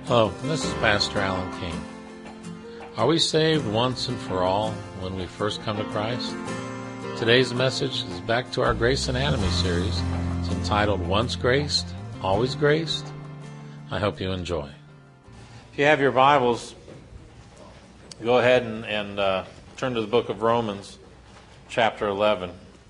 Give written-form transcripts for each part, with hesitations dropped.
Hello, this is Pastor Alan King. Are we saved once and for all when we first come to Christ? Today's message is back to our Grace Anatomy series. It's entitled Once Graced, Always Graced. I hope you enjoy. If you have your Bibles, go ahead and turn to the book of Romans, chapter 11.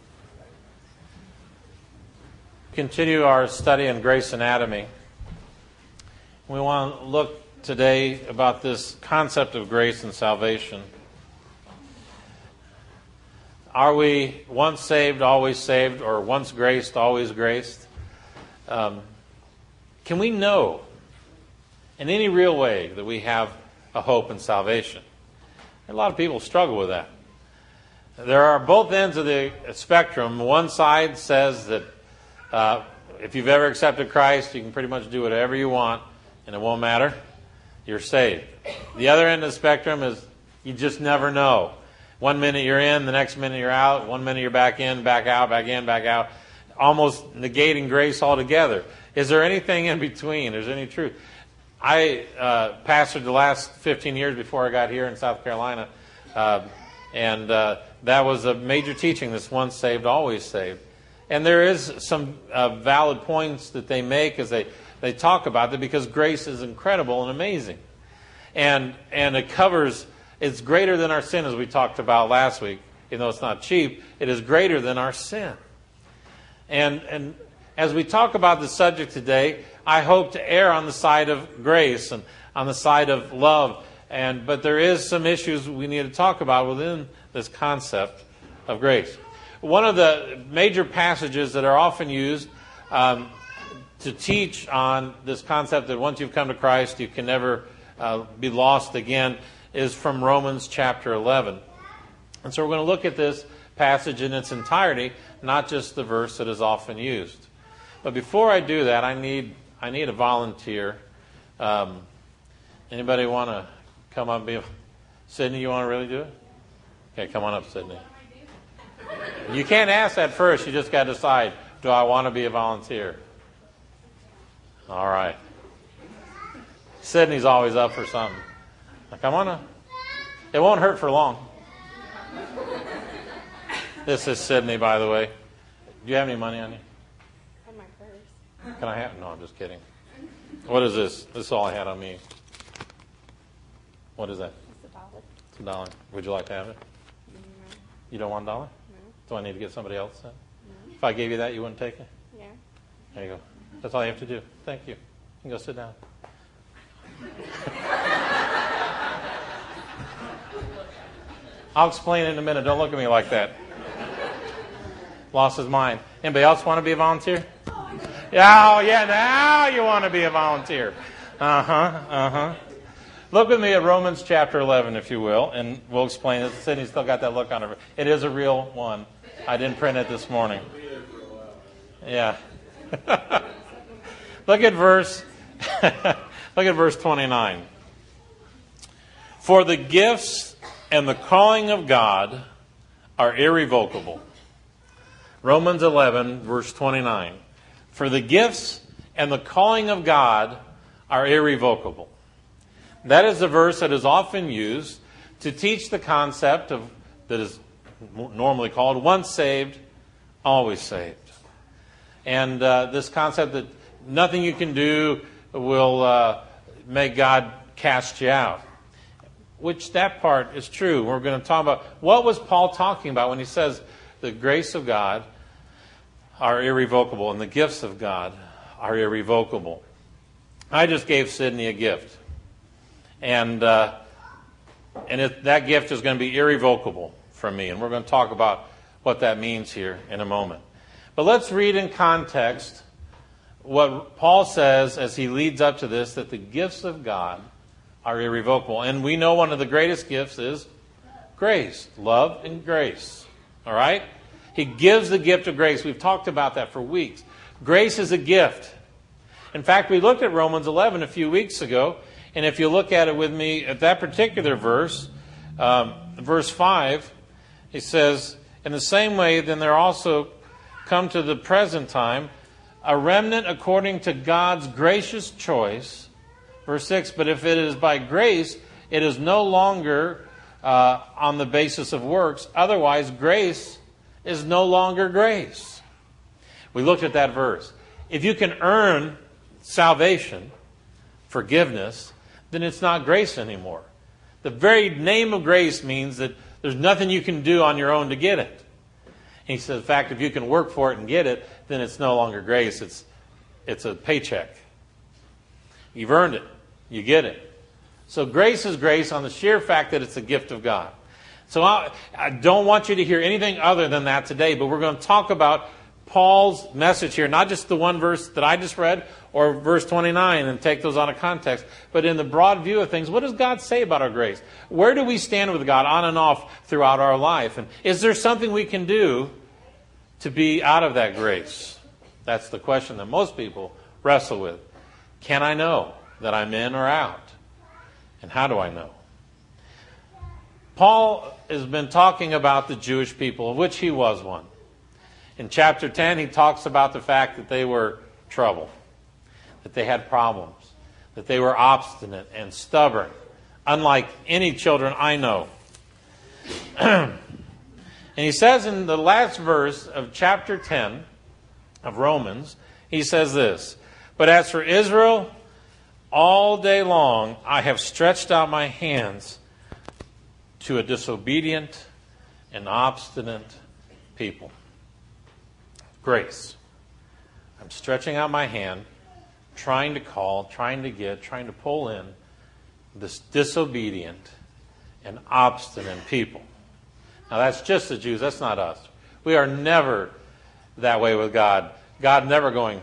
Continue our study on Grace Anatomy. We want to look today about this concept of grace and salvation. Are we once saved, or once graced, always graced? Can we know in any real way that we have a hope in salvation? A lot of people struggle with that. There are both ends of the spectrum. One side says that if you've ever accepted Christ, you can pretty much do whatever you want, and it won't matter. You're saved. The other end of the spectrum is you just never know. 1 minute you're in, the next minute you're out. 1 minute you're back in, back out, back in, back out. Almost negating grace altogether. Is there anything in between? Is there any truth? I pastored the last 15 years before I got here in South Carolina. And that was a major teaching, this once saved, always saved. And there is some valid points that they make as they talk about it, because grace is incredible and amazing. And it covers, it's greater than our sin, as we talked about last week. Even though it's not cheap, it is greater than our sin. And as we talk about the subject today, I hope to err on the side of grace and on the side of love. But there is some issues we need to talk about within this concept of grace. One of the major passages that are often used to teach on this concept that once you've come to Christ, you can never be lost again, is from Romans chapter 11. And so we're going to look at this passage in its entirety, not just the verse that is often used. But before I do that, I need a volunteer. Anybody want to come up and be Sydney, you want to really do it? Okay, come on up, Sydney. You can't ask that first. You just got to decide, do I want to be a volunteer? All right. Sydney's always up for something. Now, come on up. It won't hurt for long. This is Sydney, by the way. Do you have any money on you? On my purse. Can I have? No, I'm just kidding. What is this? This is all I had on me. What is that? It's $1. It's $1. Would you like to have it? No. You don't want $1? No. Do I need to get somebody else then? No. If I gave you that, you wouldn't take it? Yeah. There you go. That's all you have to do. Thank you. You can go sit down. I'll explain it in a minute. Don't look at me like that. Lost his mind. Anybody else want to be a volunteer? Yeah, now you want to be a volunteer. Look with me at Romans chapter 11, if you will, and we'll explain it. Sydney's still got that look on her. It is a real one. I didn't print it this morning. Yeah. Look at verse 29. For the gifts and the calling of God are irrevocable. Romans 11, verse 29. For the gifts and the calling of God are irrevocable. That is a verse that is often used to teach the concept of that is normally called once saved, always saved. And this concept that nothing you can do will make God cast you out. Which that part is true. We're going to talk about what was Paul talking about when he says the grace of God are irrevocable and the gifts of God are irrevocable. I just gave Sydney a gift. And that gift is going to be irrevocable from me. And we're going to talk about what that means here in a moment. But let's read in context what Paul says as he leads up to this, that the gifts of God are irrevocable. And we know one of the greatest gifts is grace, love and grace. All right? He gives the gift of grace. We've talked about that for weeks. Grace is a gift. In fact, we looked at Romans 11 a few weeks ago. And if you look at it with me at that particular verse, verse 5, he says, in the same way, then there also come to the present time a remnant according to God's gracious choice Verse 6, but if it is by grace, it is no longer on the basis of works. Otherwise, grace is no longer grace. We looked at that verse. If you can earn salvation, forgiveness, then it's not grace anymore. The very name of grace means that there's nothing you can do on your own to get it. And he says, in fact, if you can work for it and get it, then it's no longer grace. It's a paycheck. You've earned it. You get it. So grace is grace on the sheer fact that it's a gift of God. So I don't want you to hear anything other than that today, but we're going to talk about Paul's message here, not just the one verse that I just read or verse 29 and take those out of context, but in the broad view of things, what does God say about our grace? Where do we stand with God on and off throughout our life? And is there something we can do to be out of that grace? That's the question that most people wrestle with. Can I know that I'm in or out? And how do I know? Paul has been talking about the Jewish people, of which he was one. In chapter 10, he talks about the fact that they were trouble, that they had problems, that they were obstinate and stubborn, unlike any children I know. And he says in the last verse of chapter 10 of Romans, he says this, but as for Israel, all day long I have stretched out my hands to a disobedient and obstinate people. Grace. I'm stretching out my hand, trying to call, trying to get, trying to pull in this disobedient and obstinate people. Now that's just the Jews, that's not us. We are never that way with God. God never going,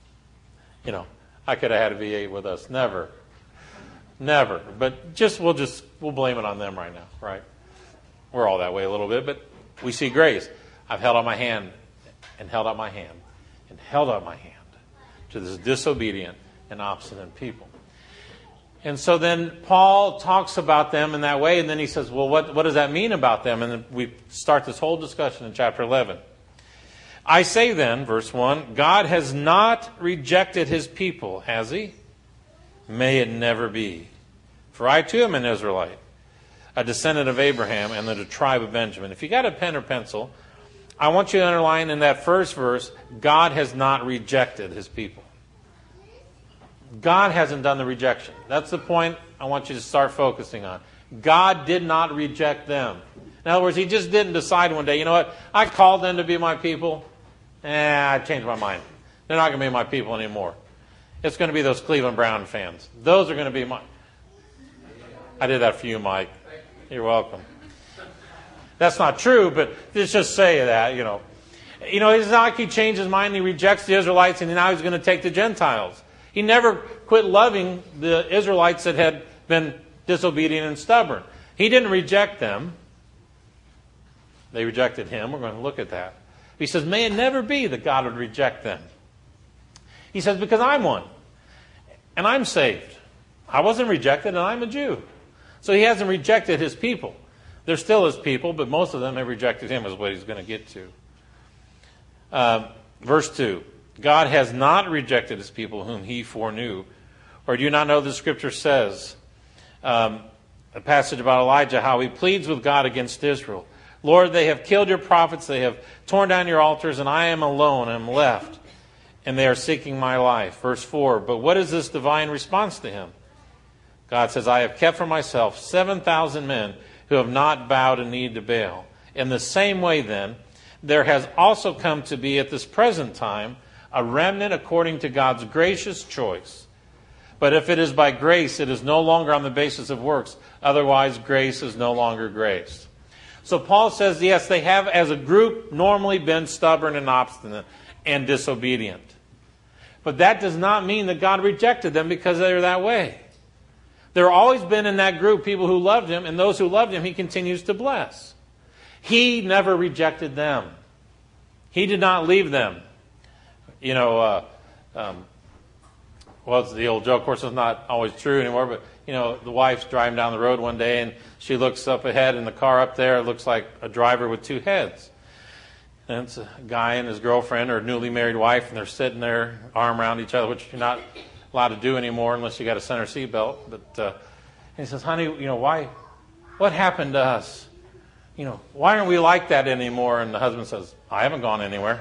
I could have had a V8 with us. Never. Never. But we'll blame it on them right now, right? We're all that way a little bit, but we see grace. I've held out my hand and held out my hand and held out my hand to this disobedient and obstinate people. And so then Paul talks about them in that way, and then he says, well, what does that mean about them? And then we start this whole discussion in chapter 11. I say then, verse 1, God has not rejected his people, has he? May it never be. For I too am an Israelite, a descendant of Abraham and of the tribe of Benjamin. If you got a pen or pencil, I want you to underline in that first verse, God has not rejected his people. God hasn't done the rejection. That's the point I want you to start focusing on. God did not reject them. In other words, he just didn't decide one day, you know what, I called them to be my people. I changed my mind. They're not going to be my people anymore. It's going to be those Cleveland Brown fans. Those are going to be my... I did that for you, Mike. You're welcome. That's not true, but let's just say that, it's not like he changed his mind and he rejects the Israelites and now he's going to take the Gentiles. He never quit loving the Israelites that had been disobedient and stubborn. He didn't reject them. They rejected him. We're going to look at that. He says, may it never be that God would reject them. He says, because I'm one. And I'm saved. I wasn't rejected and I'm a Jew. So he hasn't rejected his people. They're still his people, but most of them have rejected him is what he's going to get to. Verse 2. God has not rejected his people whom he foreknew. Or do you not know the scripture says, a passage about Elijah, how he pleads with God against Israel. Lord, they have killed your prophets, they have torn down your altars, and I am alone, I am left, and they are seeking my life. Verse 4, but what is this divine response to him? God says, I have kept for myself 7,000 men who have not bowed a knee to Baal. In the same way, then, there has also come to be at this present time a remnant according to God's gracious choice. But if it is by grace, it is no longer on the basis of works. Otherwise, grace is no longer grace. So Paul says, yes, they have as a group normally been stubborn and obstinate and disobedient. But that does not mean that God rejected them because they're that way. There have always been in that group people who loved him, and those who loved him he continues to bless. He never rejected them. He did not leave them. Well, it's the old joke. Of course, it's not always true anymore, but, the wife's driving down the road one day and she looks up ahead in the car up there. It looks like a driver with two heads. And it's a guy and his girlfriend or newly married wife, and they're sitting there, arm around each other, which you're not allowed to do anymore unless you got a center seat belt. But and he says, honey, why? What happened to us? Why aren't we like that anymore? And the husband says, I haven't gone anywhere.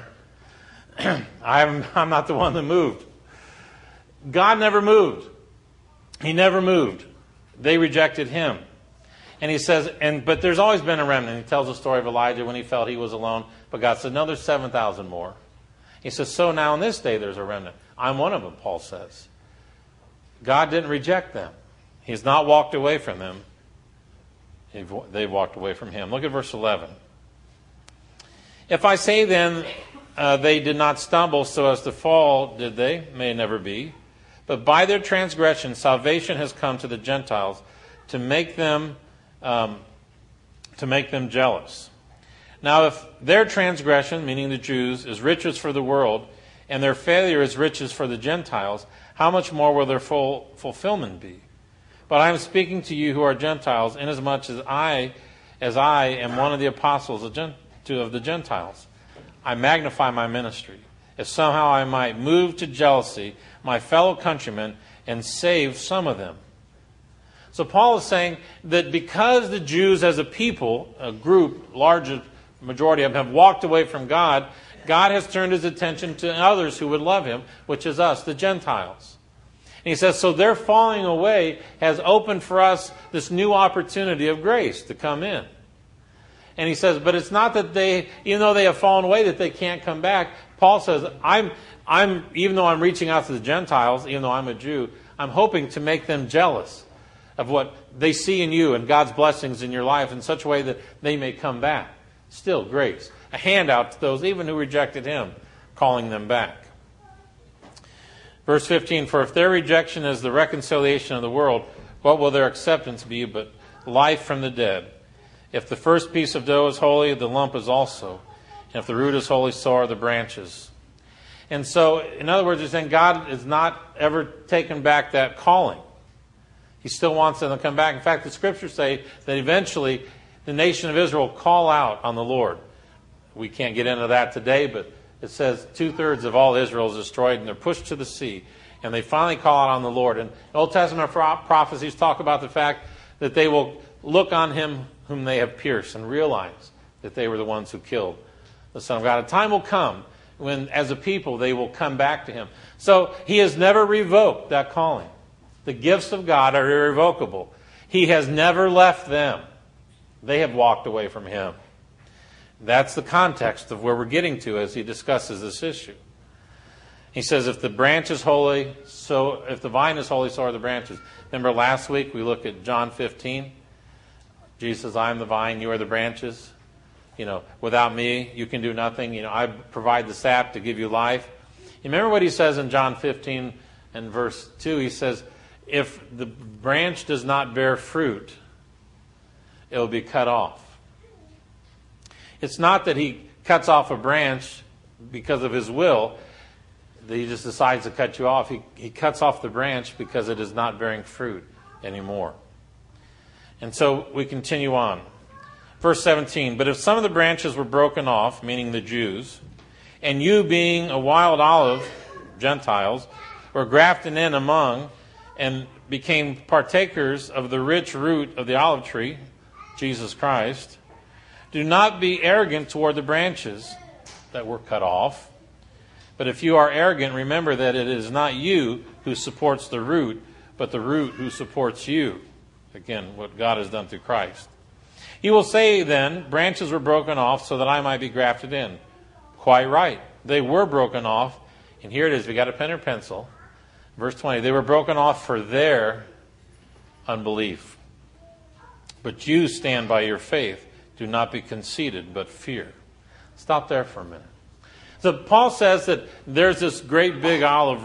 I'm not the one that moved. God never moved. He never moved. They rejected him. And he says, but there's always been a remnant. He tells the story of Elijah when he felt he was alone. But God said, no, there's 7,000 more. He says, so now in this day there's a remnant. I'm one of them, Paul says. God didn't reject them. He's not walked away from them. They've walked away from him. Look at verse 11. If I say then they did not stumble so as to fall, did they? May never be. But by their transgression salvation has come to the Gentiles to make them jealous. Now if their transgression, meaning the Jews, is riches for the world, and their failure is riches for the Gentiles, how much more will their full fulfillment be? But I am speaking to you who are Gentiles, inasmuch as I am one of the apostles of the Gentiles. I magnify my ministry, if somehow I might move to jealousy my fellow countrymen and save some of them. So Paul is saying that because the Jews as a people, a group, large majority of them, have walked away from God, God has turned his attention to others who would love him, which is us, the Gentiles. And he says, so their falling away has opened for us this new opportunity of grace to come in. And he says, but it's not that they, even though they have fallen away, that they can't come back. Paul says, even though I'm reaching out to the Gentiles, even though I'm a Jew, I'm hoping to make them jealous of what they see in you and God's blessings in your life in such a way that they may come back. Still grace. A handout to those even who rejected him, calling them back. Verse 15, for if their rejection is the reconciliation of the world, what will their acceptance be but life from the dead? If the first piece of dough is holy, the lump is also. And if the root is holy, so are the branches. And so, in other words, he's saying God is not ever taken back that calling. He still wants them to come back. In fact, the scriptures say that eventually the nation of Israel will call out on the Lord. We can't get into that today, but it says 2/3 of all Israel is destroyed and they're pushed to the sea. And they finally call out on the Lord. And Old Testament prophecies talk about the fact that they will look on him whom they have pierced and realize that they were the ones who killed the Son of God. A time will come when, as a people, they will come back to him. So he has never revoked that calling. The gifts of God are irrevocable. He has never left them. They have walked away from him. That's the context of where we're getting to as he discusses this issue. He says, if the branch is holy, so if the vine is holy, so are the branches. Remember last week we looked at John 15? Jesus says, I am the vine, you are the branches. Without me, you can do nothing. I provide the sap to give you life. You remember what he says in John 15 and verse 2? He says, if the branch does not bear fruit, it will be cut off. It's not that he cuts off a branch because of his will, that he just decides to cut you off. He cuts off the branch because it is not bearing fruit anymore. And so we continue on. Verse 17, but if some of the branches were broken off, meaning the Jews, and you being a wild olive, Gentiles, were grafted in among and became partakers of the rich root of the olive tree, Jesus Christ, do not be arrogant toward the branches that were cut off. But if you are arrogant, remember that it is not you who supports the root, but the root who supports you. Again, what God has done through Christ. He will say then, branches were broken off so that I might be grafted in. Quite right. They were broken off. And here it is. We got a pen or pencil. Verse 20. They were broken off for their unbelief. But you stand by your faith. Do not be conceited, but fear. Stop there for a minute. So Paul says that there's this great big olive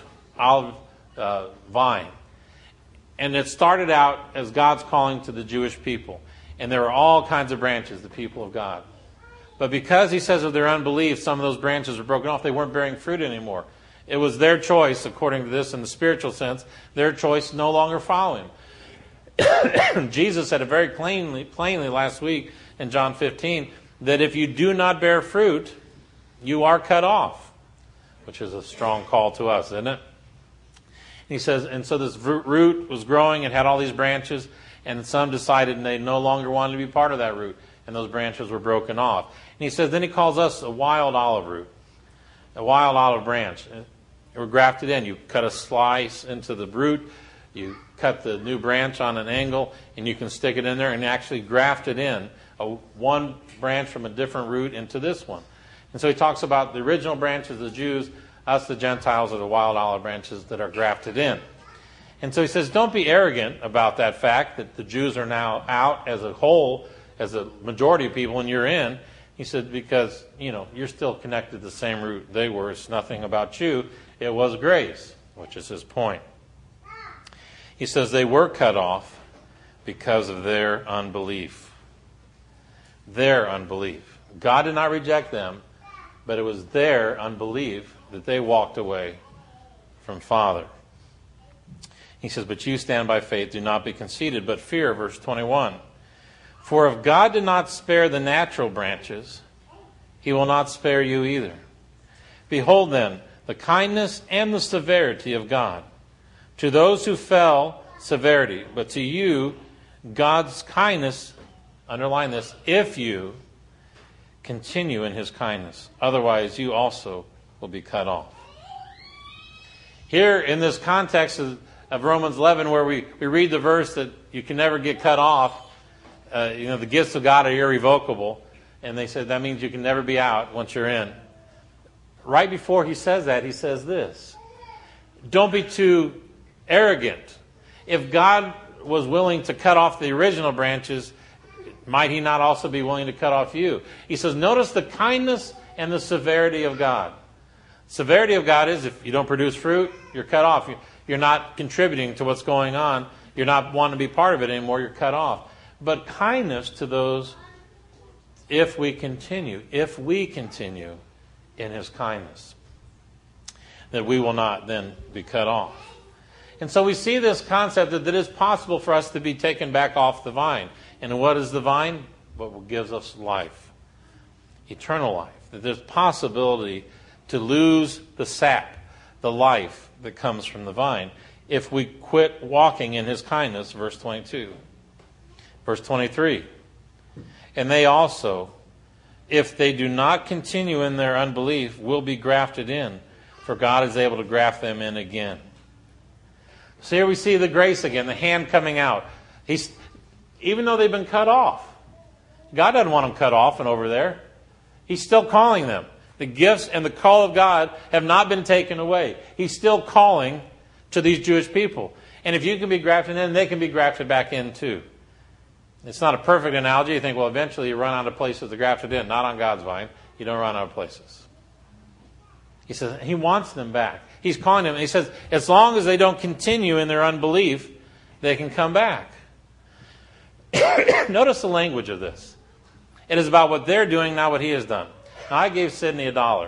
vine. And it started out as God's calling to the Jewish people. And there were all kinds of branches, the people of God. But because he says of their unbelief, some of those branches were broken off, they weren't bearing fruit anymore. It was their choice, according to this in the spiritual sense, their choice to no longer follow him. Jesus said it very plainly last week in John 15, that if you do not bear fruit, you are cut off. Which is a strong call to us, isn't it? he says, and so this root was growing and had all these branches, and some decided they no longer wanted to be part of that root, and those branches were broken off. And he says, then he calls us a wild olive root, a wild olive branch. And we're grafted in. You cut a slice into the root, you cut the new branch on an angle, and you can stick it in there and actually graft it in, one branch from a different root into this one. And so he talks about the original branches, the Jews, us, the Gentiles, are the wild olive branches that are grafted in. And so he says, don't be arrogant about that fact that the Jews are now out as a whole, as a majority of people, and you're in. He said, because, you're still connected to the same root they were. It's nothing about you. It was grace, which is his point. He says they were cut off because of their unbelief. Their unbelief. God did not reject them, but it was their unbelief that they walked away from Father. He says, but you stand by faith, do not be conceited, but fear, verse 21. For if God did not spare the natural branches, he will not spare you either. Behold then, the kindness and the severity of God. To those who fell, severity, but to you, God's kindness, underline this, if you continue in his kindness. Otherwise, you also will be cut off. Here in this context of Romans 11, where we read the verse that you can never get cut off, the gifts of God are irrevocable, and they said that means you can never be out once you're in. Right before he says that, he says this: don't be too arrogant. If God was willing to cut off the original branches, might he not also be willing to cut off you? He says, notice the kindness and the severity of God. Severity of God is if you don't produce fruit, you're cut off. You're not contributing to what's going on. You're not wanting to be part of it anymore. You're cut off. But kindness to those, if we continue in his kindness, that we will not then be cut off. And so we see this concept that it is possible for us to be taken back off the vine. And what is the vine? What gives us life, eternal life. That there's possibility to lose the sap, the life that comes from the vine, if we quit walking in his kindness, verse 22. Verse 23. And they also, if they do not continue in their unbelief, will be grafted in, for God is able to graft them in again. So here we see the grace again, the hand coming out. Even though they've been cut off, God doesn't want them cut off and over there. He's still calling them. The gifts and the call of God have not been taken away. He's still calling to these Jewish people. And if you can be grafted in, they can be grafted back in too. It's not a perfect analogy. You think, well, eventually you run out of places to graft it in. Not on God's vine. You don't run out of places. He says he wants them back. He's calling them. He says as long as they don't continue in their unbelief, they can come back. Notice the language of this. It is about what they're doing, not what he has done. Now, I gave Sydney $1.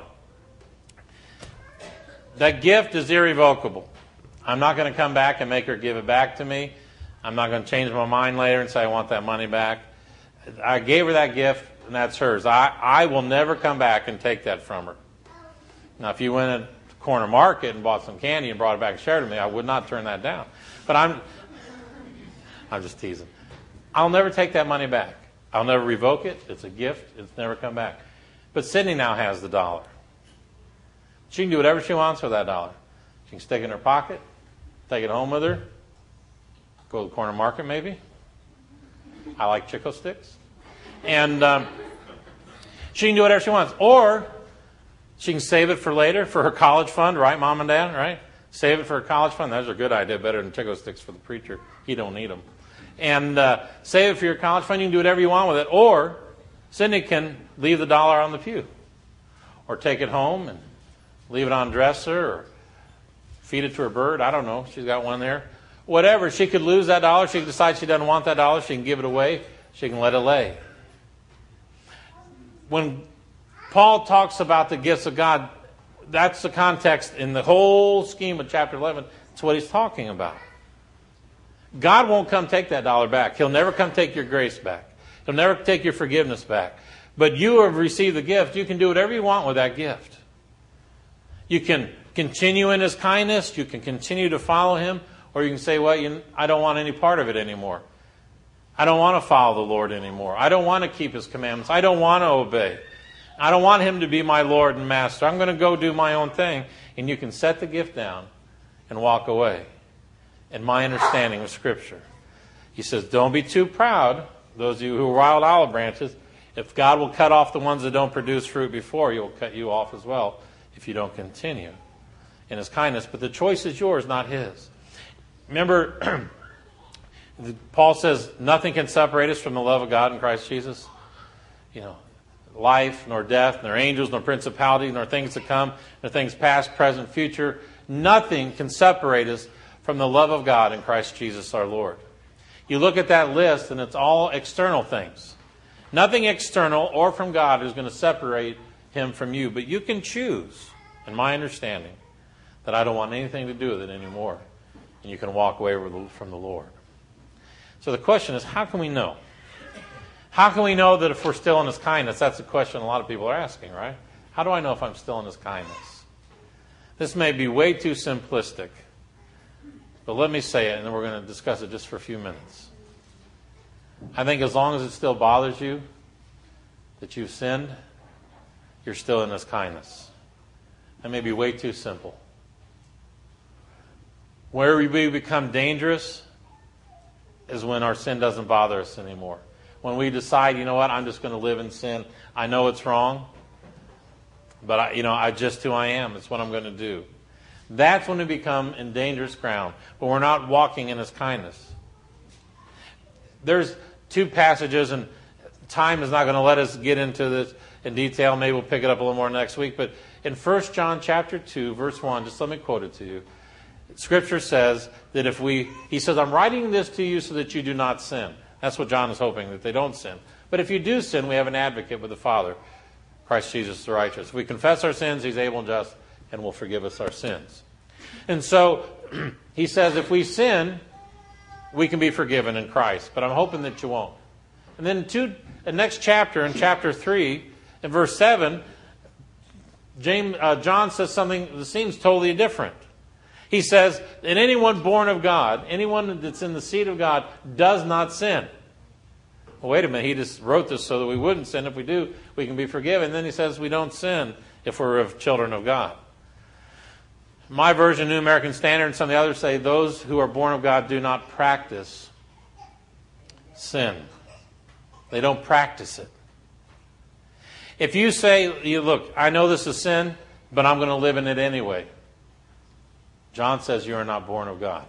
That gift is irrevocable. I'm not going to come back and make her give it back to me. I'm not going to change my mind later and say I want that money back. I gave her that gift, and that's hers. I will never come back and take that from her. Now, if you went to the corner market and bought some candy and brought it back and shared it with me, I would not turn that down. But I'm just teasing. I'll never take that money back. I'll never revoke it. It's a gift. It's never come back. But Sydney now has the $1. She can do whatever she wants with that $1. She can stick it in her pocket, take it home with her, go to the corner market maybe. I like Chico sticks. And she can do whatever she wants. Or she can save it for later, for her college fund, right, Mom and Dad, right? Save it for her college fund. That's a good idea, better than Chico sticks for the preacher. He don't need them. And save it for your college fund. You can do whatever you want with it. Or Cindy can leave the $1 on the pew. Or take it home and leave it on the dresser, or feed it to her bird. I don't know. She's got one there. Whatever. She could lose that $1. She can decide she doesn't want that $1. She can give it away. She can let it lay. When Paul talks about the gifts of God, that's the context in the whole scheme of chapter 11. It's what he's talking about. God won't come take that $1 back. He'll never come take your grace back. He'll never take your forgiveness back. But you have received the gift. You can do whatever you want with that gift. You can continue in His kindness. You can continue to follow Him. Or you can say, well, I don't want any part of it anymore. I don't want to follow the Lord anymore. I don't want to keep His commandments. I don't want to obey. I don't want Him to be my Lord and Master. I'm going to go do my own thing. And you can set the gift down and walk away. In my understanding of Scripture. He says, don't be too proud, those of you who are wild olive branches. If God will cut off the ones that don't produce fruit before, He will cut you off as well if you don't continue in His kindness. But the choice is yours, not His. Remember, Paul says, nothing can separate us from the love of God in Christ Jesus. Life, nor death, nor angels, nor principalities, nor things to come, nor things past, present, future. Nothing can separate us from the love of God in Christ Jesus our Lord. You look at that list and it's all external things. Nothing external or from God is going to separate Him from you. But you can choose, in my understanding, that I don't want anything to do with it anymore. And you can walk away from the Lord. So the question is, how can we know? How can we know that if we're still in His kindness? That's the question a lot of people are asking, right? How do I know if I'm still in His kindness? This may be way too simplistic. But let me say it, and then we're going to discuss it just for a few minutes. I think as long as it still bothers you that you've sinned, you're still in His kindness. That may be way too simple. Where we become dangerous is when our sin doesn't bother us anymore. When we decide, you know what, I'm just going to live in sin. I know it's wrong, but I just who I am. It's what I'm going to do. That's when we become in dangerous ground, but we're not walking in His kindness. There's two passages, and time is not going to let us get into this in detail. Maybe we'll pick it up a little more next week. But in 1 John chapter 2, verse 1, just let me quote it to you. Scripture says that he says, I'm writing this to you so that you do not sin. That's what John is hoping, that they don't sin. But if you do sin, we have an advocate with the Father, Christ Jesus the righteous. If we confess our sins, He's able and just and will forgive us our sins. And so, he says if we sin, we can be forgiven in Christ. But I'm hoping that you won't. And then the next chapter, in chapter 3, in verse 7, John says something that seems totally different. He says that anyone born of God, anyone that's in the seed of God, does not sin. Well, wait a minute, he just wrote this so that we wouldn't sin. If we do, we can be forgiven. And then he says we don't sin if we're of children of God. My version, New American Standard, and some of the others say those who are born of God do not practice sin. They don't practice it. If you say, look, I know this is sin, but I'm going to live in it anyway. John says you are not born of God.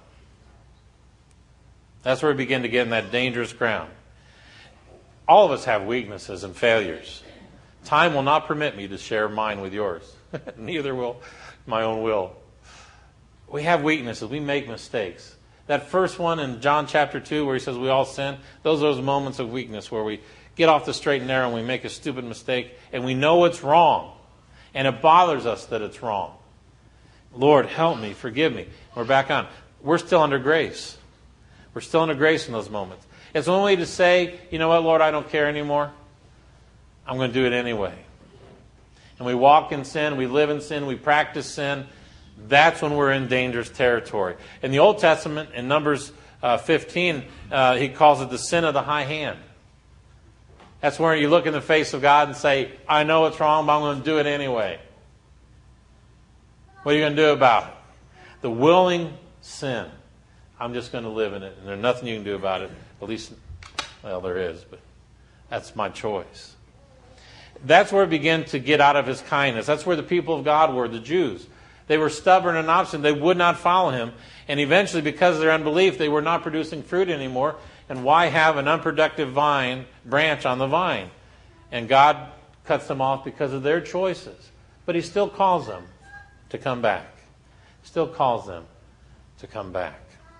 That's where we begin to get in that dangerous ground. All of us have weaknesses and failures. Time will not permit me to share mine with yours. Neither will my own will. We have weaknesses. We make mistakes. That first one in John chapter 2 where he says we all sin, those are those moments of weakness where we get off the straight and narrow and we make a stupid mistake and we know it's wrong. And it bothers us that it's wrong. Lord, help me, forgive me. We're back on. We're still under grace. We're still under grace in those moments. It's one way to say, you know what, Lord, I don't care anymore. I'm going to do it anyway. And we walk in sin, we live in sin, we practice sin. That's when we're in dangerous territory. In the Old Testament, in Numbers 15, he calls it the sin of the high hand. That's where you look in the face of God and say, I know it's wrong, but I'm going to do it anyway. What are you going to do about it? The willing sin. I'm just going to live in it, and there's nothing you can do about it. At least, well, there is, but that's my choice. That's where it began to get out of his kindness. That's where the people of God were, the Jews. They were stubborn and obstinate. They would not follow him. And eventually, because of their unbelief, they were not producing fruit anymore. And why have an unproductive branch on the vine? And God cuts them off because of their choices. But he still calls them to come back. Still calls them to come back.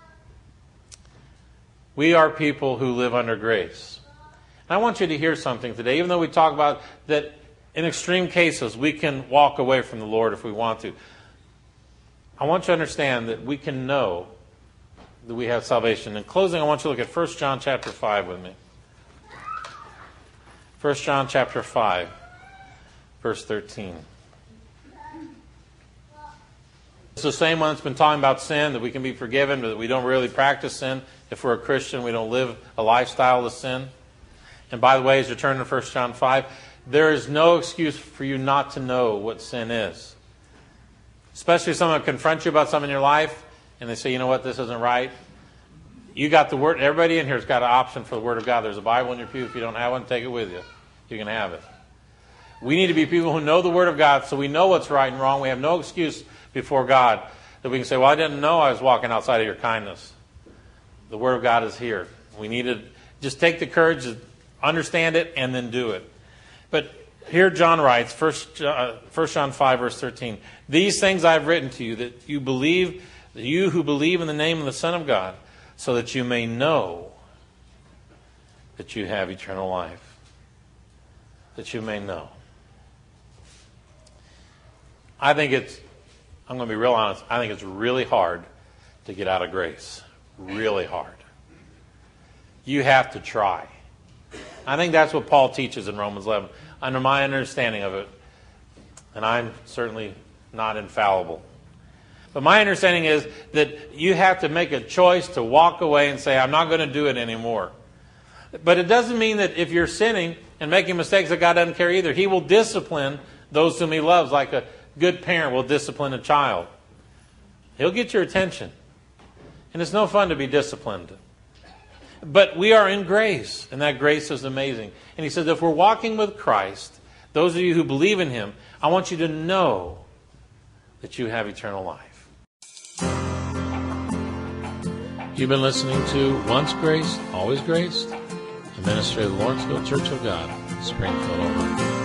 We are people who live under grace. And I want you to hear something today, even though we talk about that in extreme cases we can walk away from the Lord if we want to. I want you to understand that we can know that we have salvation. In closing, I want you to look at 1 John chapter 5 with me. 1 John chapter 5, verse 13. It's the same one that's been talking about sin, that we can be forgiven, but that we don't really practice sin. If we're a Christian, we don't live a lifestyle of sin. And by the way, as you turn to 1 John 5, there is no excuse for you not to know what sin is. Especially if someone confronts you about something in your life, and they say, you know what, this isn't right. You got the Word. Everybody in here has got an option for the Word of God. There's a Bible in your pew. If you don't have one, take it with you. You can have it. We need to be people who know the Word of God, so we know what's right and wrong. We have no excuse before God that we can say, well, I didn't know I was walking outside of your kindness. The Word of God is here. We need to just take the courage to understand it and then do it. But here John writes, 1 John 5, verse 13, these things I have written to you, that you who believe in the name of the Son of God, so that you may know that you have eternal life. That you may know. I'm going to be real honest, I think it's really hard to get out of grace. Really hard. You have to try. I think that's what Paul teaches in Romans 11, under my understanding of it. And I'm certainly not infallible. But my understanding is that you have to make a choice to walk away and say, I'm not going to do it anymore. But it doesn't mean that if you're sinning and making mistakes that God doesn't care either. He will discipline those whom He loves, like a good parent will discipline a child. He'll get your attention. And it's no fun to be disciplined. But we are in grace, and that grace is amazing. And he says, if we're walking with Christ, those of you who believe in Him, I want you to know that you have eternal life. You've been listening to Once Graced, Always Graced, a ministry of the Lawrenceville Church of God, Springfield, Ohio.